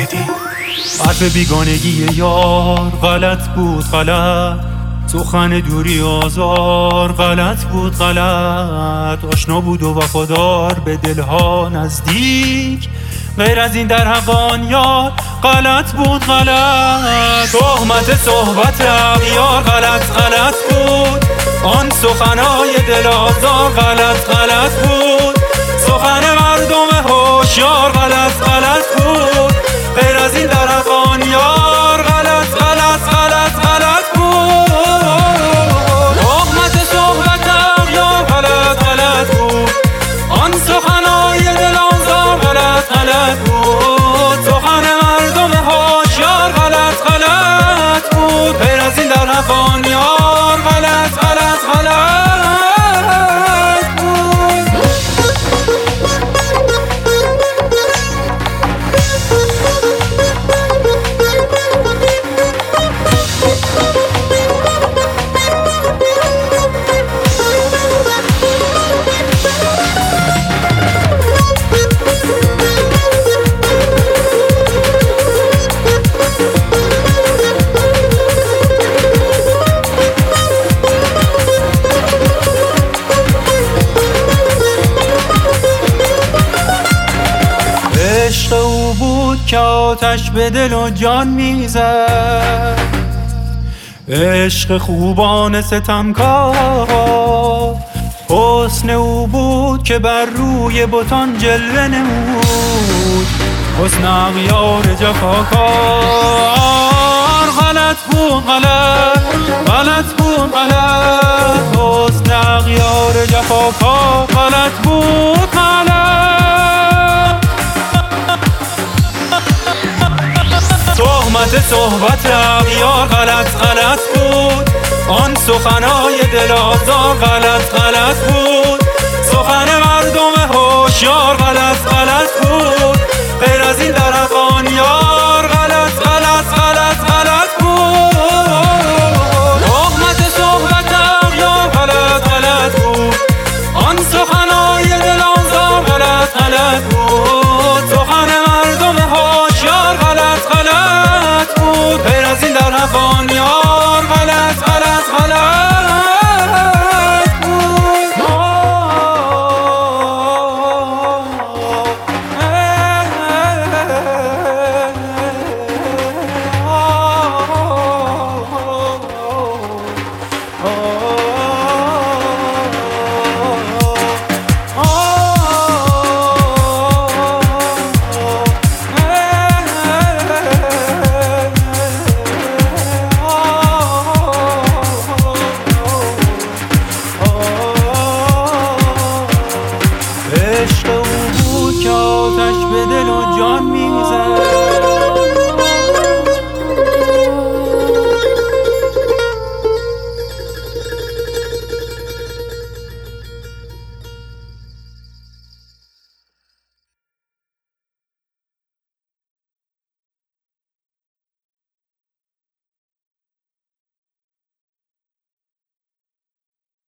بودی. حرف بیگانگی یار غلط بود غلط، سخن دوری آزار غلط بود غلط، آشنا بود و وفادار به دلها نزدیک، غیر از این در حقان یار غلط بود غلط. تهمت صحبت اغیار غلط بود، آن سخنهای دل آزار غلط بود، سخن مردم هوشیار غلط بود، غیر از این در حقان یار غلط بود. تهمت صحبت اغیار غلط بود، آن سخنهای دل آزار غلط بود، سخن مردم هوشیار غلط بود، غیر از این در حقان یار غلط بود. عشق او بود که آتش به دل و جان میزد، عشق خوبان ستمکار، حسن او بود که بر روی بتان جلوه نمود، حسن اغیار جفاکار غلط بود غلط، حسن اغیار جفاکار غلط بود تهمت صحبت اغیار غلط بود، آن سخنهای دل آزار غلط بود، سخن مردم هوشیار غلط بود، غیر